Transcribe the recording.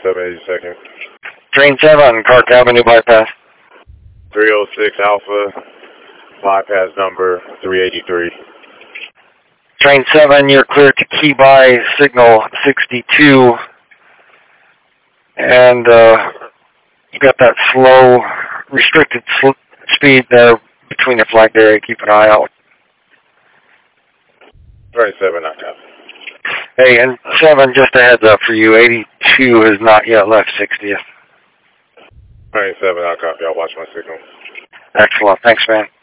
27, 82nd. Train 7, Park Avenue bypass. 306 Alpha, bypass number 383. Train 7, you're clear to key by signal 62. And you got that slow, restricted speed there between the flagged area. Keep an eye out. 27, knocked out. Hey, and 7, just a heads up for you, 82 has not yet left 60th. 27, I'll copy. I'll watch my signal. Excellent. Thanks, man.